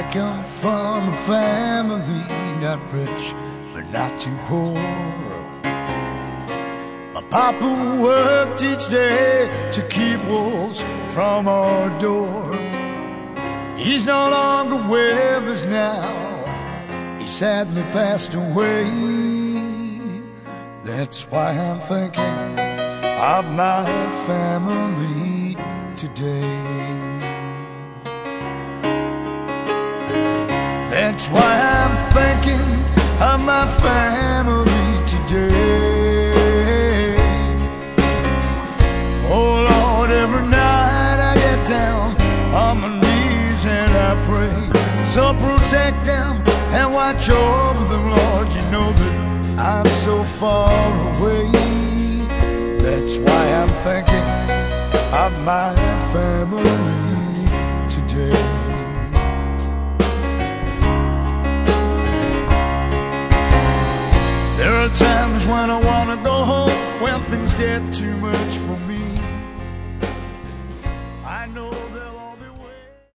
come from a family not rich, but not too poor. My papa worked each day to keep wolves from our door. He's no longer with us now, he sadly passed away. That's why I'm thinking of my family today. That's why I'm thinking of my family today. Oh Lord, every night I get down on my knees and I pray. So protect them and watch over them, Lord. You know that I'm so far away. That's why I'm thinking of my family today. There are times when I wanna go home, when things get too much for me.